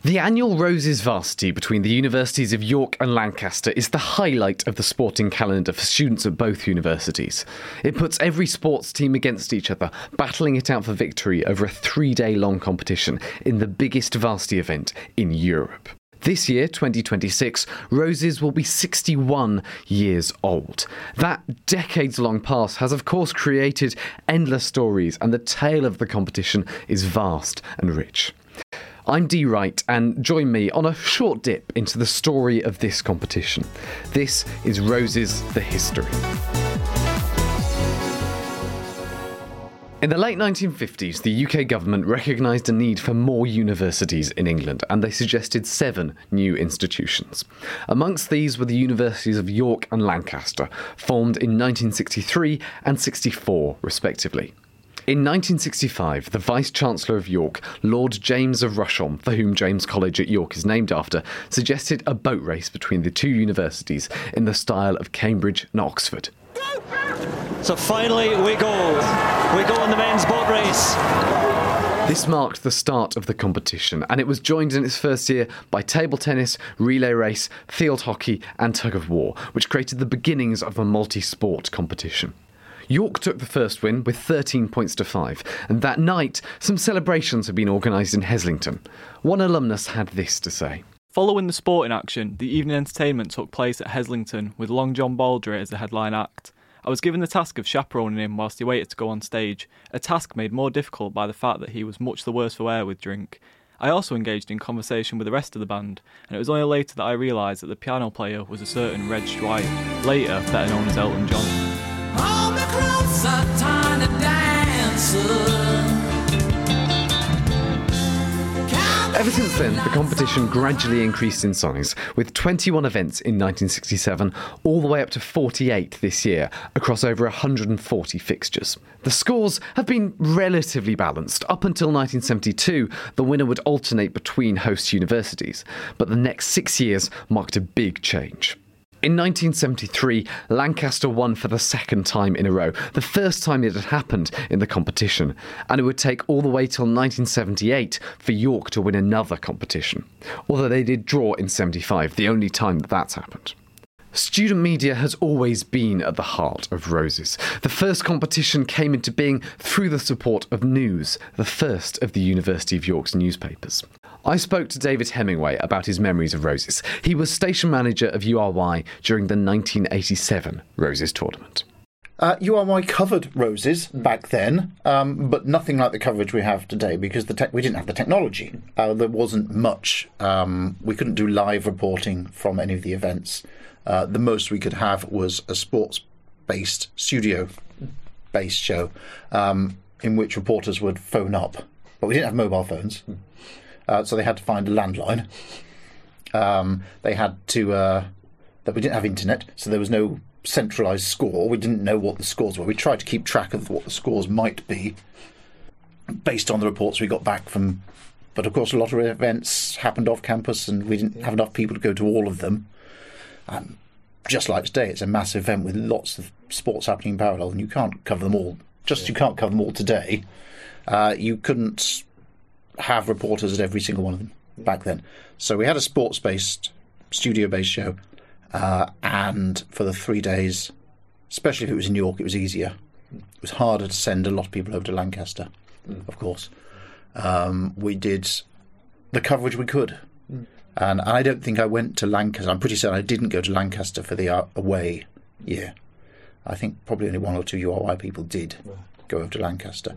The annual Roses Varsity between the universities of York and Lancaster is the highlight of the sporting calendar for students at both universities. It puts every sports team against each other, battling it out for victory over a 3-day-long competition in the biggest varsity event in Europe. This year, 2026, Roses will be 61 years old. That decades-long past has, of course, created endless stories, and the tale of the competition is vast and rich. I'm Dee Wright, and join me on a short dip into the story of this competition. This is Roses the History. In the late 1950s, the UK government recognised a need for more universities in England, and they suggested 7 new institutions. Amongst these were the universities of York and Lancaster, formed in 1963 and 64, respectively. In 1965, the Vice-Chancellor of York, Lord James of Rusholme, for whom James College at York is named after, suggested a boat race between the two universities in the style of Cambridge and Oxford. So finally we go in the men's boat race. This marked the start of the competition, and it was joined in its first year by table tennis, relay race, field hockey and tug-of-war, which created the beginnings of a multi-sport competition. York took the first win with 13 points to 5, and that night some celebrations had been organised in Heslington. One alumnus had this to say. Following the sporting action, the evening entertainment took place at Heslington with Long John Baldry as the headline act. I was given the task of chaperoning him whilst he waited to go on stage, a task made more difficult by the fact that he was much the worse for wear with drink. I also engaged in conversation with the rest of the band, and it was only later that I realised that the piano player was a certain Reg Dwight, later better known as Elton John. All the clothes are tiny dancer. Ever since then, the competition gradually increased in size, with 21 events in 1967, all the way up to 48 this year, across over 140 fixtures. The scores have been relatively balanced. Up until 1972, the winner would alternate between host universities, but the next 6 years marked a big change. In 1973, Lancaster won for the second time in a row, the first time it had happened in the competition, and it would take all the way till 1978 for York to win another competition, although they did draw in 75, the only time that that's happened. Student media has always been at the heart of Roses. The first competition came into being through the support of News, the first of the University of York's newspapers. I spoke to David Hemingway about his memories of Roses. He was station manager of URY during the 1987 Roses tournament. URY covered Roses back then, but nothing like the coverage we have today because we didn't have the technology. There wasn't much. We couldn't do live reporting from any of the events. The most we could have was a sports-based, studio-based show in which reporters would phone up. But we didn't have mobile phones. So they had to find a landline. They had to... we didn't have internet, so there was no centralised score. We didn't know what the scores were. We tried to keep track of what the scores might be based on the reports we got back from... But, of course, a lot of events happened off campus and we didn't have enough people to go to all of them. Just like today, it's a massive event with lots of sports happening in parallel, and you can't cover them all. You can't cover them all today. You couldn't have reporters at every single one of them back then. So we had a sports-based, studio-based show, and for the 3 days, especially if it was in York, it was easier. It was harder to send a lot of people over to Lancaster, of course. We did the coverage we could. And I don't think I went to Lancaster. I'm pretty certain I didn't go to Lancaster for the away year. I think probably only 1 or 2 URY people did go over to Lancaster.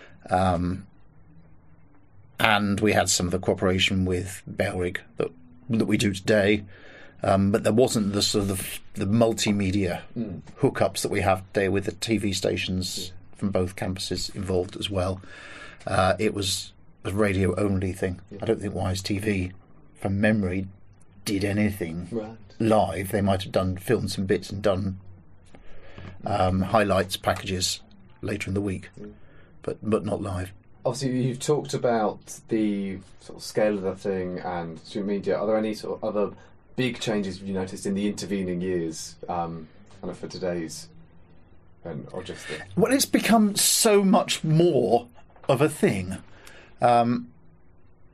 And we had some of the cooperation with Belrig that we do today, but there wasn't the sort of the multimedia hookups that we have today with the TV stations from both campuses involved as well. It was a radio only thing. I don't think Wise TV, from memory, did anything live. They might have done filmed some bits and done highlights packages later in the week, but not live. Obviously, you've talked about the sort of scale of the thing and student media. Are there any sort of other big changes you noticed in the intervening years, kind of for today's, or just the... Well, it's become so much more of a thing.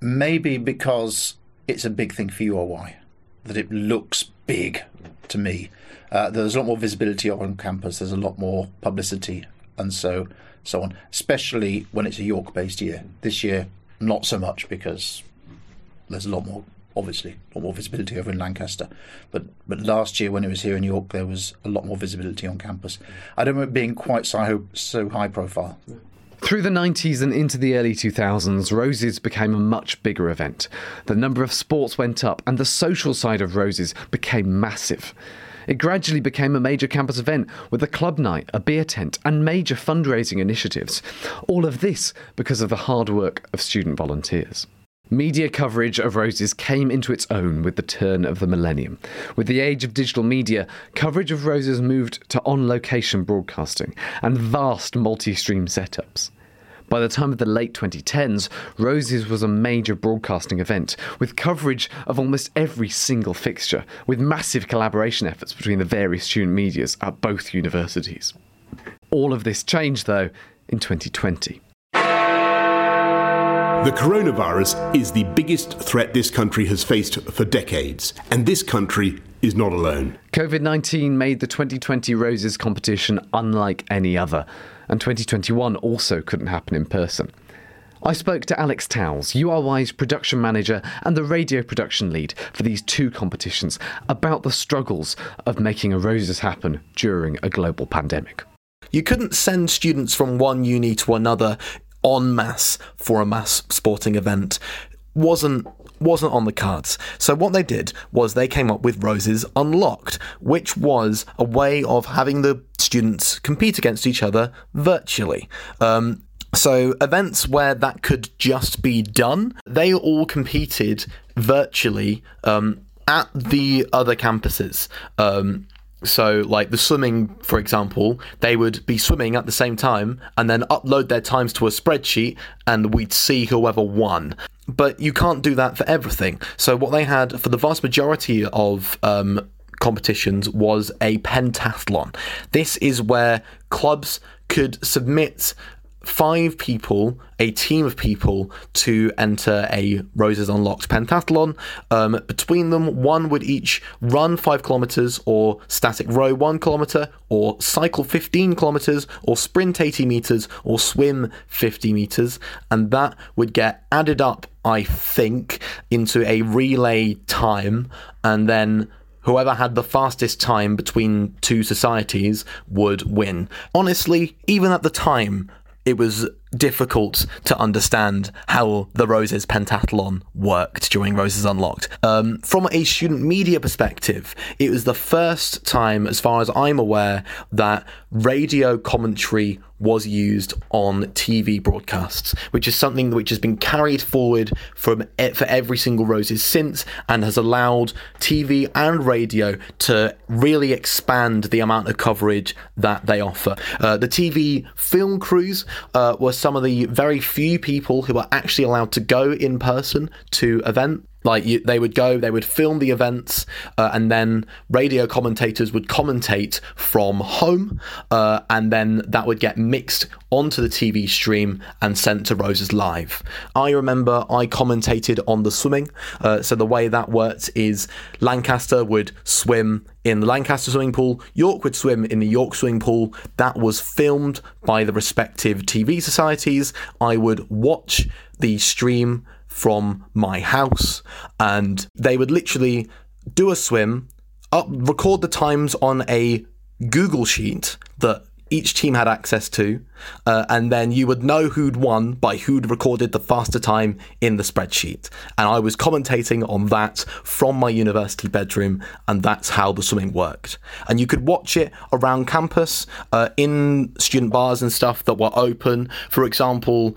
maybe because it's a big thing for URY, that it looks big to me. There's a lot more visibility on campus, there's a lot more publicity, and so on, especially when it's a York-based year. This year, not so much, because there's a lot more visibility over in Lancaster. But last year, when it was here in York, there was a lot more visibility on campus. I don't remember it being quite so high profile. Through the 90s and into the early 2000s, Roses became a much bigger event. The number of sports went up and the social side of Roses became massive. It gradually became a major campus event with a club night, a beer tent and major fundraising initiatives. All of this because of the hard work of student volunteers. Media coverage of Roses came into its own with the turn of the millennium. With the age of digital media, coverage of Roses moved to on-location broadcasting and vast multi-stream setups. By the time of the late 2010s, Roses was a major broadcasting event, with coverage of almost every single fixture, with massive collaboration efforts between the various student medias at both universities. All of this changed, though, in 2020. The coronavirus is the biggest threat this country has faced for decades, and this country is not alone. COVID-19 made the 2020 Roses competition unlike any other, and 2021 also couldn't happen in person. I spoke to Alex Towles, URY's production manager and the radio production lead for these two competitions, about the struggles of making a Roses happen during a global pandemic. You couldn't send students from one uni to another en masse for a mass sporting event. Wasn't on the cards. So what they did was they came up with Roses Unlocked, which was a way of having the students compete against each other virtually. So events where that could just be done, they all competed virtually at the other campuses. So, like the swimming, for example, they would be swimming at the same time and then upload their times to a spreadsheet and we'd see whoever won. But you can't do that for everything. So what they had for the vast majority of competitions was a pentathlon. This is where clubs could submit 5 people, a team of people, to enter a Roses Unlocked pentathlon. Between them, one would each run 5 kilometres or static row 1 kilometre or cycle 15 kilometres or sprint 80 metres or swim 50 metres, and that would get added up, I think, into a relay time, and then whoever had the fastest time between two societies would win. Honestly, even at the time, it was difficult to understand how the Roses pentathlon worked during Roses Unlocked. From a student media perspective, it was the first time, as far as I'm aware, that radio commentary was used on TV broadcasts, which is something which has been carried forward for every single Roses since, and has allowed TV and radio to really expand the amount of coverage that they offer. The TV film crews were some of the very few people who are actually allowed to go in person to events. They would film the events, and then radio commentators would commentate from home, and then that would get mixed onto the TV stream and sent to Roses Live. I remember I commentated on the swimming, so the way that worked is Lancaster would swim in the Lancaster swimming pool, York would swim in the York swimming pool. That was filmed by the respective TV societies. I would watch the stream from my house, and they would literally do a swim, record the times on a Google sheet that each team had access to, and then you would know who'd won by who'd recorded the faster time in the spreadsheet. And I was commentating on that from my university bedroom, and that's how the swimming worked. And you could watch it around campus, in student bars and stuff that were open. For example,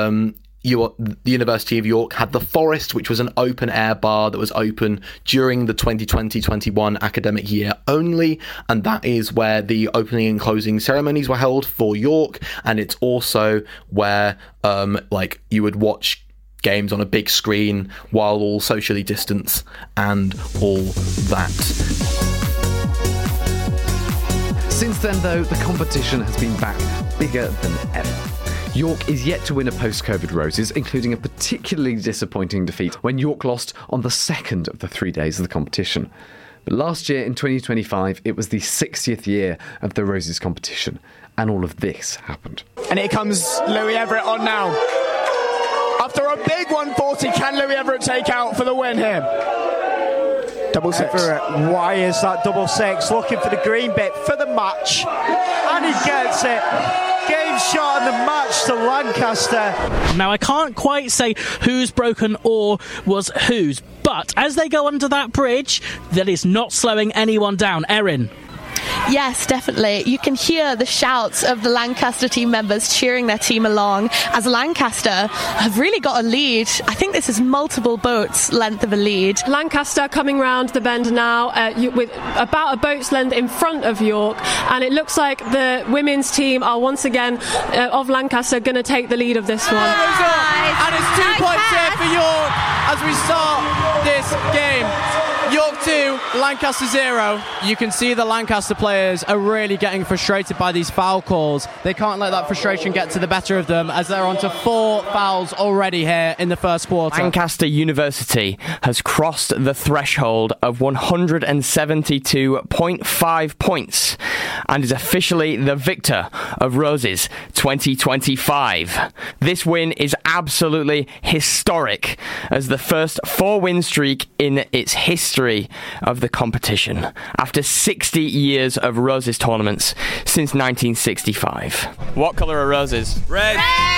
the University of York had the Forest, which was an open air bar that was open during the 2020-21 academic year only, and that is where the opening and closing ceremonies were held for York, and it's also where you would watch games on a big screen while all socially distanced and all that. Since then, though, the competition has been back bigger than ever. York is yet to win a post-COVID Roses, including a particularly disappointing defeat when York lost on the second of the 3 days of the competition. But last year, in 2025, it was the 60th year of the Roses competition, and all of this happened. And here comes Louis Everett on now. After a big 140, can Louis Everett take out for the win here? Double six. Everett wires that double six, looking for the green bit for the match, and he gets it. Game shot and the match to Lancaster. Now, I can't quite say who's broken or was whose, but as they go under that bridge, that is not slowing anyone down. Erin. Yes, definitely. You can hear the shouts of the Lancaster team members cheering their team along as Lancaster have really got a lead. I think this is multiple boats' length of a lead. Lancaster coming round the bend now with about a boat's length in front of York, and it looks like the women's team are once again of Lancaster going to take the lead of this one. And it's 2 points here for York as we start this game. York 2, Lancaster 0. You can see the Lancaster players are really getting frustrated by these foul calls. They can't let that frustration get to the better of them as they're on to 4 fouls already here in the first quarter. Lancaster University has crossed the threshold of 172.5 points and is officially the victor of Roses 2025. This win is absolutely historic as the first 4-win streak in its history of the competition after 60 years of Roses tournaments since 1965. What colour are roses? Red!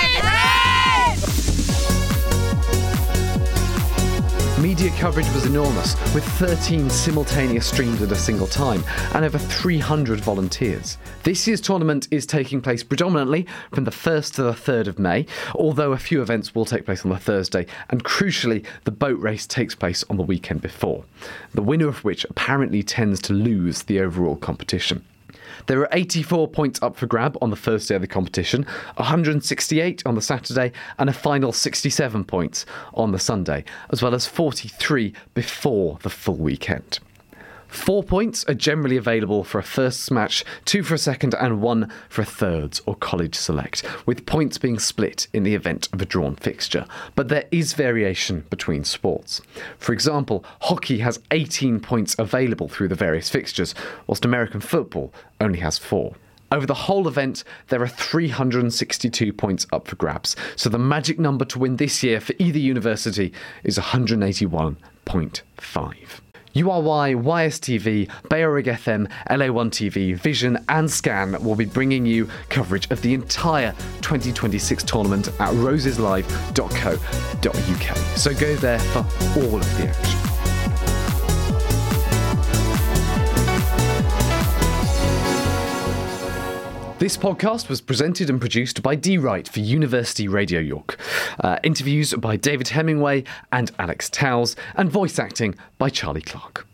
Media coverage was enormous, with 13 simultaneous streams at a single time and over 300 volunteers. This year's tournament is taking place predominantly from the 1st to the 3rd of May, although a few events will take place on the Thursday, and crucially, the boat race takes place on the weekend before, the winner of which apparently tends to lose the overall competition. There are 84 points up for grab on the first day of the competition, 168 on the Saturday, and a final 67 points on the Sunday, as well as 43 before the full weekend. 4 points are generally available for a first match, 2 for a second, and 1 for a thirds or college select, with points being split in the event of a drawn fixture. But there is variation between sports. For example, hockey has 18 points available through the various fixtures, whilst American football only has 4. Over the whole event, there are 362 points up for grabs, so the magic number to win this year for either university is 181.5. URY, YSTV, Bayorig FM, LA1 TV, Vision and Scan will be bringing you coverage of the entire 2026 tournament at roseslive.co.uk. So go there for all of the action. This podcast was presented and produced by D. Wright for University Radio York. Interviews by David Hemingway and Alex Towles, and voice acting by Charlie Clark.